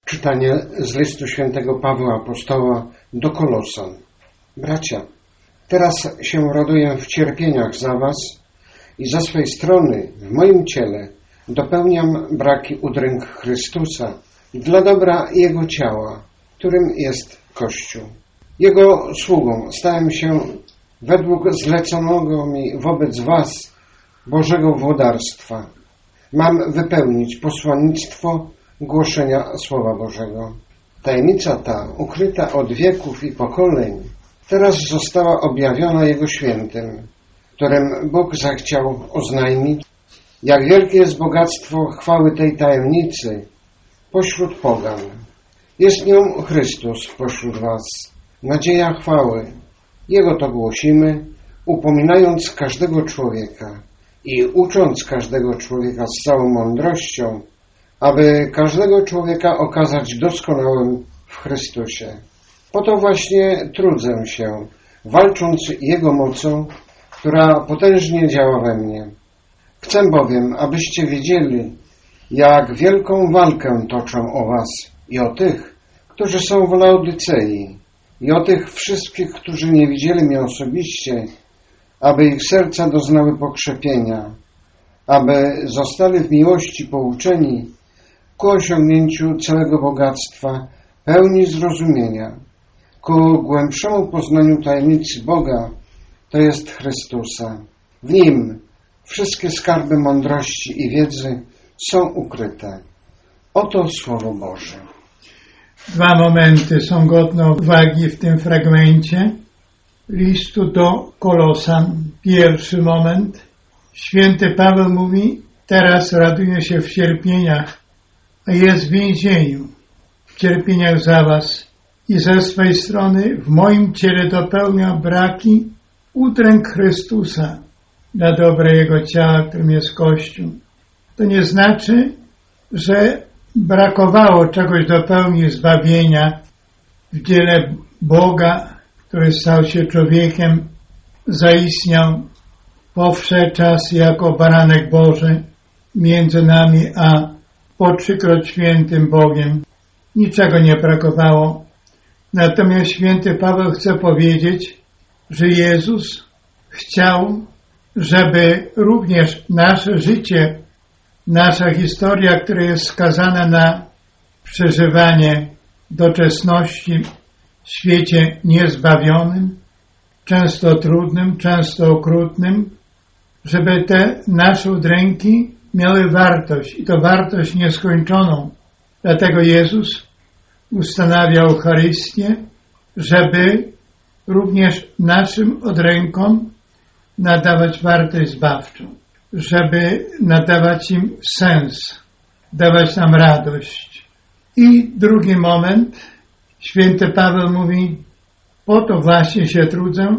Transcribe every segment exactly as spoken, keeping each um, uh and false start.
Czytanie z listu świętego Pawła Apostoła do Kolosan. Bracia, teraz się raduję w cierpieniach za was i ze swej strony w moim ciele dopełniam braki udręk Chrystusa dla dobra Jego ciała, którym jest Kościół. Jego sługą stałem się według zleconego mi wobec was Bożego włodarstwa. Mam wypełnić posłannictwo głoszenia Słowa Bożego. Tajemnica ta, ukryta od wieków i pokoleń, teraz została objawiona Jego świętym, którym Bóg zechciał oznajmić, jak wielkie jest bogactwo chwały tej tajemnicy pośród pogan. Jest nią Chrystus pośród was, nadzieja chwały. Jego to głosimy, upominając każdego człowieka i ucząc każdego człowieka z całą mądrością, aby każdego człowieka okazać doskonałym w Chrystusie. Po to właśnie trudzę się, walcząc Jego mocą, która potężnie działa we mnie. Chcę bowiem, abyście wiedzieli, jak wielką walkę toczę o was i o tych, którzy są w Laodycei, i o tych wszystkich, którzy nie widzieli mnie osobiście, aby ich serca doznały pokrzepienia, aby zostali w miłości pouczeni ku osiągnięciu całego bogactwa, pełni zrozumienia, ku głębszemu poznaniu tajemnicy Boga, to jest Chrystusa. W Nim wszystkie skarby mądrości i wiedzy są ukryte. Oto Słowo Boże. Dwa momenty są godne uwagi w tym fragmencie listu do Kolosan. Pierwszy moment. Święty Paweł mówi, teraz raduję się w cierpieniach, a jest w więzieniu, w cierpieniach za was i ze swej strony w moim ciele dopełnia braki udręk Chrystusa dla dobra Jego ciała, którym jest Kościół. To nie znaczy, że brakowało czegoś do pełni zbawienia w dziele Boga, który stał się człowiekiem, zaistniał, powszedł czas jako baranek Boży między nami a po trzykroć świętym Bogiem. Niczego nie brakowało. Natomiast święty Paweł chce powiedzieć, że Jezus chciał, żeby również nasze życie, nasza historia, która jest skazana na przeżywanie doczesności w świecie niezbawionym, często trudnym, często okrutnym, żeby te nasze udręki miały wartość i to wartość nieskończoną. Dlatego Jezus ustanawia Eucharystię, żeby również naszym udrękom nadawać wartość zbawczą, żeby nadawać im sens, dawać nam radość. I drugi moment, święty Paweł mówi, po to właśnie się trudzę,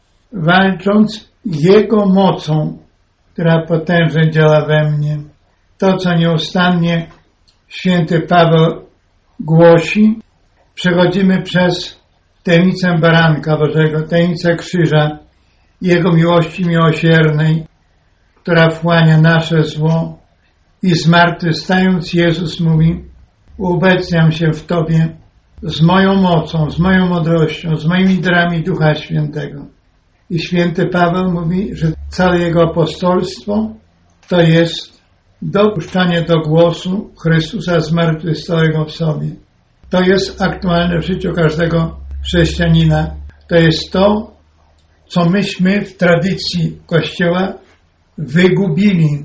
walcząc Jego mocą, która potężnie działa we mnie. To, co nieustannie święty Paweł głosi, przechodzimy przez tajemnicę baranka Bożego, tajemnicę krzyża, Jego miłości miłosiernej, która wchłania nasze zło i zmartwychwstając Jezus mówi, uobecniam się w Tobie z moją mocą, z moją mądrością, z moimi darami Ducha Świętego. I święty Paweł mówi, że całe jego apostolstwo to jest dopuszczanie do głosu Chrystusa zmartwychwstałego w sobie. To jest aktualne w życiu każdego chrześcijanina. To jest to, co myśmy w tradycji Kościoła wygubili,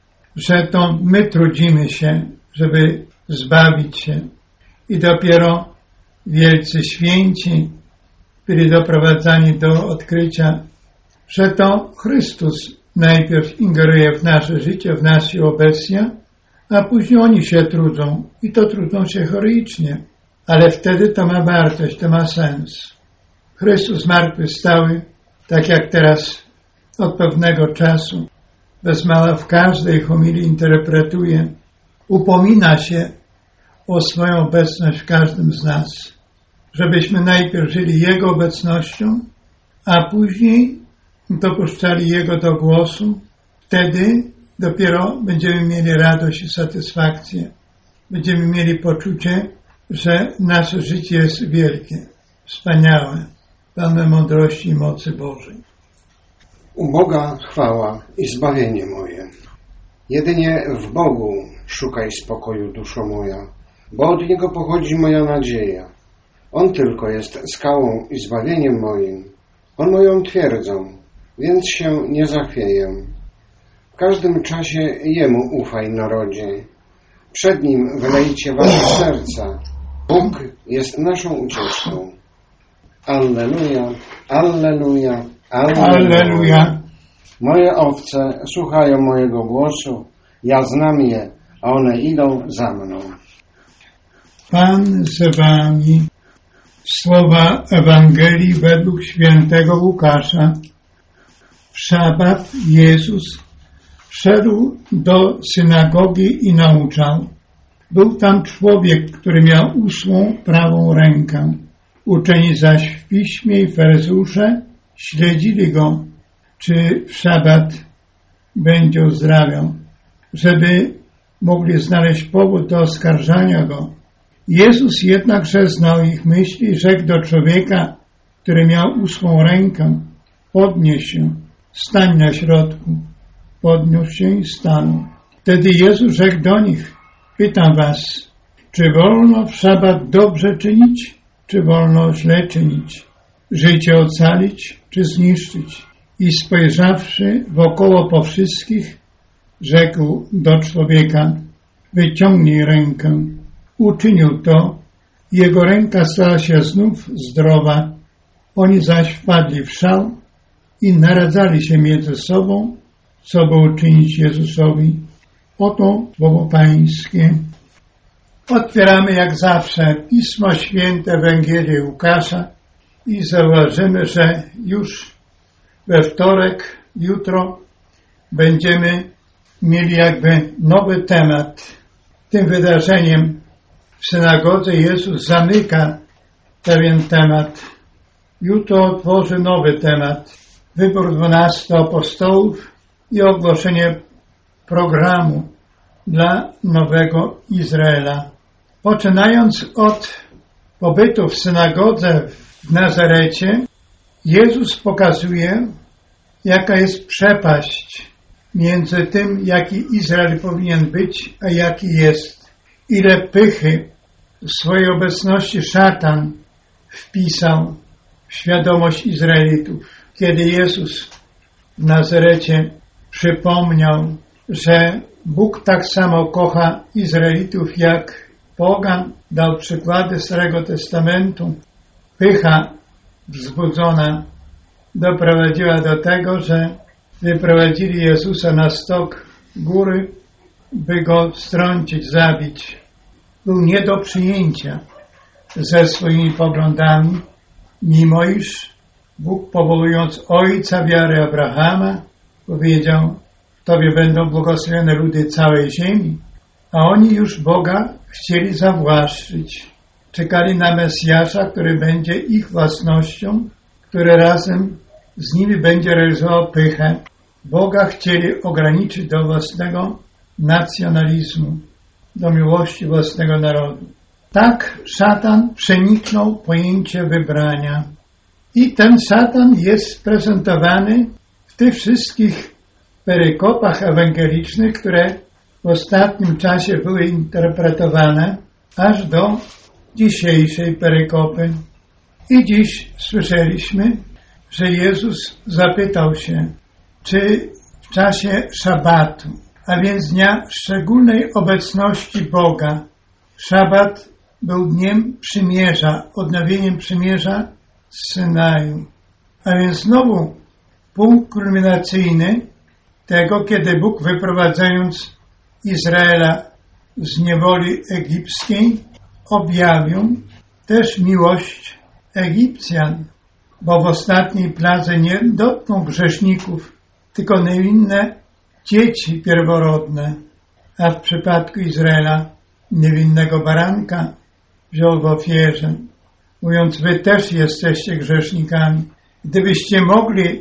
że to my trudzimy się, żeby zbawić się. I dopiero wielcy święci byli doprowadzani do odkrycia, że to Chrystus najpierw ingeruje w nasze życie, w nas się obecnia, a później oni się trudzą i to trudzą się heroicznie. Ale wtedy to ma wartość, to ma sens. Chrystus zmartwychwstały, tak jak teraz od pewnego czasu, bez mała w każdej homilii interpretuje, upomina się o swoją obecność w każdym z nas. Żebyśmy najpierw żyli Jego obecnością, a później dopuszczali Jego do głosu. Wtedy dopiero będziemy mieli radość i satysfakcję. Będziemy mieli poczucie, że nasze życie jest wielkie, wspaniałe, pełne mądrości i mocy Bożej. U Boga chwała i zbawienie moje. Jedynie w Bogu szukaj spokoju, duszo moja, bo od Niego pochodzi moja nadzieja. On tylko jest skałą i zbawieniem moim. On moją twierdzą, więc się nie zachwieję. W każdym czasie Jemu ufaj, narodzie. Przed Nim wylejcie wasze serca. Bóg jest naszą ucieczką. Alleluja, alleluja, alleluja. Alleluja. Moje owce słuchają mojego głosu, ja znam je, a one idą za mną. Pan z wami. Słowa Ewangelii według świętego Łukasza. W szabat Jezus wszedł do synagogi i nauczał. Był tam człowiek, który miał usłą prawą rękę. Uczeni zaś w piśmie i faryzeusze śledzili go, czy w szabat będzie uzdrawiał, żeby mogli znaleźć powód do oskarżania go. Jezus jednakże znał ich myśli i rzekł do człowieka, który miał uschłą rękę: podnieś się, stań na środku. Podniósł się i stanął. Wtedy Jezus rzekł do nich: pytam was, czy wolno w szabat dobrze czynić, czy wolno źle czynić? Życie ocalić, czy zniszczyć? I spojrzawszy wokoło po wszystkich, rzekł do człowieka: wyciągnij rękę. Uczynił to, jego ręka stała się znów zdrowa. Oni zaś wpadli w szał i naradzali się między sobą, co by uczynić Jezusowi. Oto słowo Pańskie. Otwieramy jak zawsze Pismo Święte Ewangelii Łukasza i zauważymy, że już we wtorek, jutro będziemy mieli jakby nowy temat. Tym wydarzeniem w synagodze Jezus zamyka pewien temat. Jutro otworzy nowy temat. Wybór dwunastu apostołów i ogłoszenie programu dla nowego Izraela. Poczynając od pobytu w synagodze w Nazarecie, Jezus pokazuje, jaka jest przepaść między tym, jaki Izrael powinien być, a jaki jest. Ile pychy w swojej obecności szatan wpisał w świadomość Izraelitów. Kiedy Jezus w Nazarecie przypomniał, że Bóg tak samo kocha Izraelitów jak pogan, dał przykłady Starego Testamentu. Pycha wzbudzona doprowadziła do tego, że wyprowadzili Jezusa na stok góry, by go strącić, zabić. Był nie do przyjęcia ze swoimi poglądami, mimo iż Bóg, powołując ojca wiary Abrahama, powiedział: Tobie będą błogosławione ludy całej ziemi, a oni już Boga chcieli zawłaszczyć. Czekali na Mesjasza, który będzie ich własnością, który razem z nimi będzie realizował pychę. Boga chcieli ograniczyć do własnego nacjonalizmu, do miłości własnego narodu. Tak szatan przeniknął pojęcie wybrania. I ten szatan jest prezentowany w tych wszystkich perykopach ewangelicznych, które w ostatnim czasie były interpretowane aż do dzisiejszej perykopy. I dziś słyszeliśmy, że Jezus zapytał się, czy w czasie szabatu, a więc dnia szczególnej obecności Boga, szabat był dniem przymierza, odnowieniem przymierza z Synaju. A więc znowu punkt kulminacyjny tego, kiedy Bóg, wyprowadzając Izraela z niewoli egipskiej, objawił też miłość Egipcjan, bo w ostatniej pladze nie dotknął grzeszników, tylko niewinne dzieci pierworodne, a w przypadku Izraela niewinnego baranka wziął w ofierze, mówiąc: wy też jesteście grzesznikami. Gdybyście mogli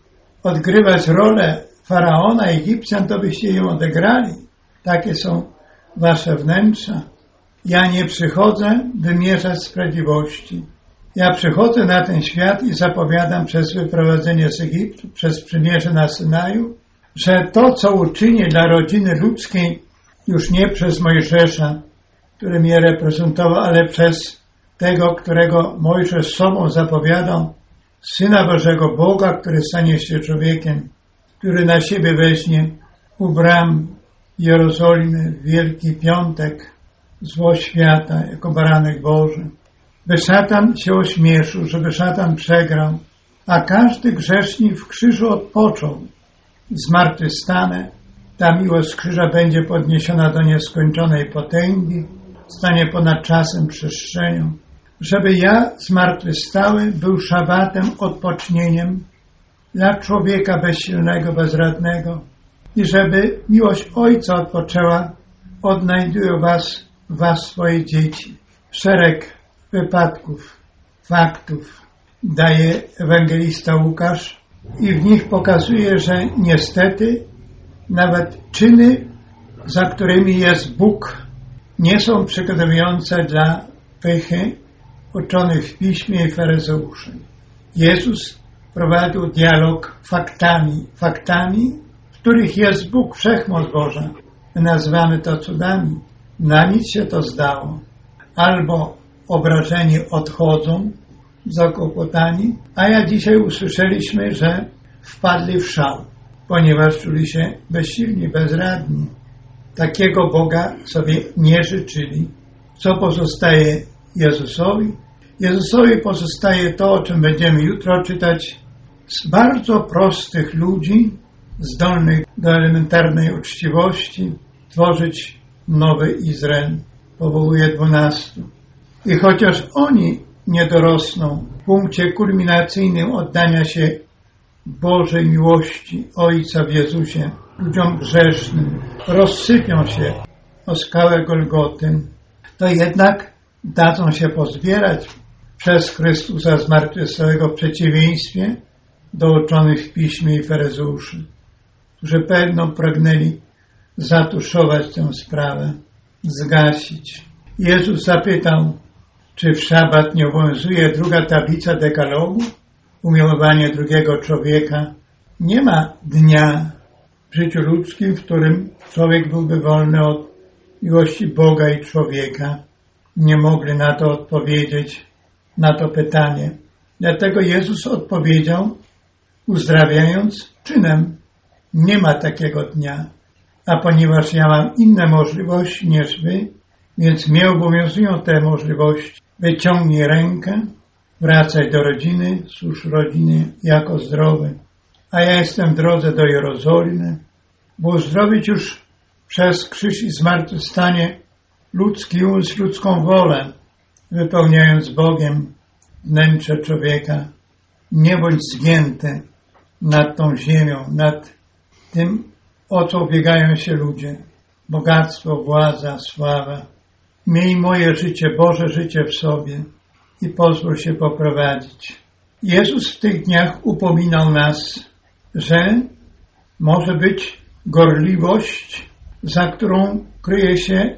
odgrywać rolę faraona Egipcjan, to byście ją odegrali. Takie są wasze wnętrza. Ja nie przychodzę wymierzać sprawiedliwości. Ja przychodzę na ten świat i zapowiadam przez wyprowadzenie z Egiptu, przez przymierze na Synaju, że to, co uczynię dla rodziny ludzkiej, już nie przez Mojżesza, który mnie reprezentował, ale przez tego, którego Mojżesz sobą zapowiadał, Syna Bożego Boga, który stanie się człowiekiem, który na siebie weźmie u bram Jerozolimy w Wielki Piątek zło świata jako baranek Boży. By szatan się ośmieszył, żeby szatan przegrał, a każdy grzesznik w krzyżu odpoczął. Zmartwychwstanę, ta miłość krzyża będzie podniesiona do nieskończonej potęgi, stanie ponad czasem, przestrzenią, żeby ja zmartwychwstały był szabatem, odpocznieniem dla człowieka bezsilnego, bezradnego i żeby miłość Ojca odpoczęła, odnajdują was, was swoje dzieci. Szereg wypadków, faktów daje ewangelista Łukasz i w nich pokazuje, że niestety nawet czyny, za którymi jest Bóg, nie są przygotowujące dla pychy uczonych w Piśmie i faryzeuszy. Jezus prowadził dialog faktami, faktami, w których jest Bóg, wszechmoc Boża. My nazywamy to cudami. Na nic się to zdało. Albo obrażeni odchodzą, zakłopotani, a jak dzisiaj usłyszeliśmy, że wpadli w szał, ponieważ czuli się bezsilni, bezradni. Takiego Boga sobie nie życzyli. Co pozostaje Jezusowi? Jezusowi pozostaje to, o czym będziemy jutro czytać, z bardzo prostych ludzi, zdolnych do elementarnej uczciwości, tworzyć nowy Izrael. Powołuje dwunastu. I chociaż oni nie dorosną w punkcie kulminacyjnym oddania się Bożej miłości Ojca w Jezusie, ludziom grzesznym, rozsypią się o skałę Golgoty, to jednak dadzą się pozbierać przez Chrystusa zmartwychwstałego w przeciwieństwie do uczonych w Piśmie i faryzeuszy, którzy pewno pragnęli zatuszować tę sprawę, zgasić. Jezus zapytał, czy w szabat nie obowiązuje druga tablica dekalogu, umiłowanie drugiego człowieka. Nie ma dnia w życiu ludzkim, w którym człowiek byłby wolny od miłości Boga i człowieka. Nie mogli na to odpowiedzieć, na to pytanie. Dlatego Jezus odpowiedział, uzdrawiając czynem. Nie ma takiego dnia. A ponieważ ja mam inne możliwości niż wy, więc mnie obowiązują te możliwości. Wyciągnij rękę, wracaj do rodziny, służ rodziny jako zdrowy. A ja jestem w drodze do Jerozolimy, bo uzdrowić już przez krzyż i zmartwychwstanie ludzki umysł, ludzką wolę, wypełniając Bogiem wnętrze człowieka. Nie bądź zgięty nad tą ziemią, nad tym, o co ubiegają się ludzie. Bogactwo, władza, sława. Miej moje życie, Boże życie w sobie i pozwól się poprowadzić. Jezus w tych dniach upominał nas, że może być gorliwość, za którą kryje się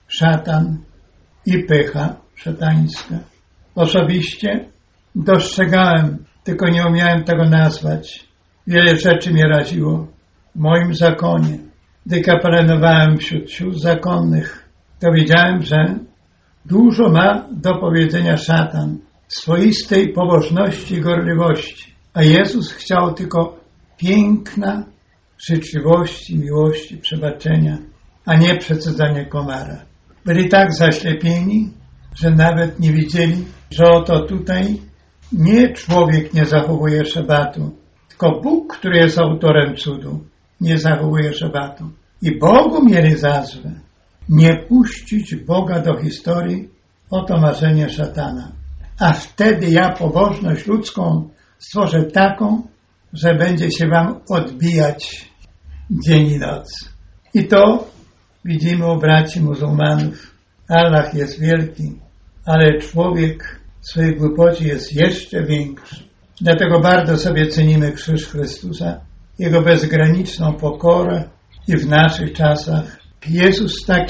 szatan i pycha szatańska. Osobiście dostrzegałem, tylko nie umiałem tego nazwać. Wiele rzeczy mnie raziło w moim zakonie. Gdy kapelanowałem wśród sióstr zakonnych, to wiedziałem, że dużo ma do powiedzenia szatan, swoistej pobożności i gorliwości. A Jezus chciał tylko piękna życzliwości, miłości, przebaczenia, a nie przecedzania komara. Byli tak zaślepieni, że nawet nie widzieli, że oto tutaj nie człowiek nie zachowuje szabatu, tylko Bóg, który jest autorem cudu, nie zachowuje szabatu. I Bogu mieli za złe nie puścić Boga do historii, oto marzenie szatana. A wtedy ja pobożność ludzką stworzę taką, że będzie się wam odbijać dzień i noc. I to widzimy u braci muzułmanów. Allah jest wielki, ale człowiek w swojej głupocie jest jeszcze większy. Dlatego bardzo sobie cenimy krzyż Chrystusa, Jego bezgraniczną pokorę i w naszych czasach Jezus, tak jak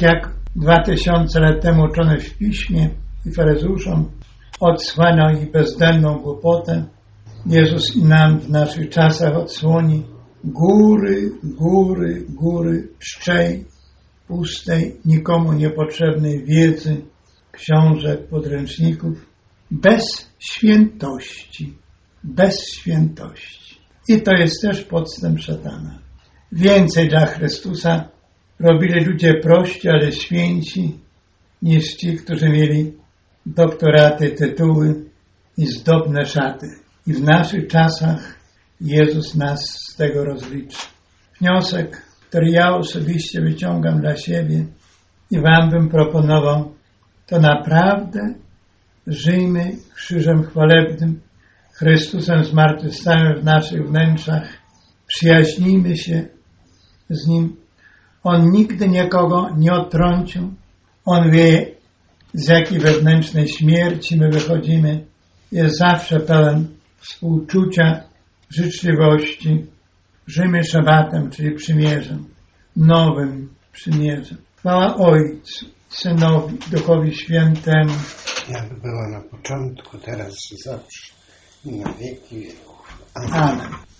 dwa tysiące lat temu uczone w Piśmie i faryzeuszom, odsłania ich bezdenną głupotę. Jezus i nam w naszych czasach odsłoni góry, góry, góry pszczej, pustej, nikomu niepotrzebnej wiedzy, książek, podręczników, bez świętości, bez świętości. I to jest też podstęp szatana. Więcej dla Chrystusa robili ludzie prości, ale święci, niż ci, którzy mieli doktoraty, tytuły i zdobne szaty. I w naszych czasach Jezus nas z tego rozliczy. Wniosek, który ja osobiście wyciągam dla siebie i wam bym proponował, to naprawdę żyjmy krzyżem chwalebnym, Chrystusem zmartwychwstałym w naszych wnętrzach, przyjaźnijmy się z Nim. On nigdy nikogo nie odtrącił. On wie, z jakiej wewnętrznej śmierci my wychodzimy. Jest zawsze pełen współczucia, życzliwości. Żyjmy szabatem, czyli przymierzem, nowym przymierzem. Chwała Ojcu, Synowi, Duchowi Świętemu. Jak była na początku, teraz i zawsze, i na wieki wieków. Amen. Amen.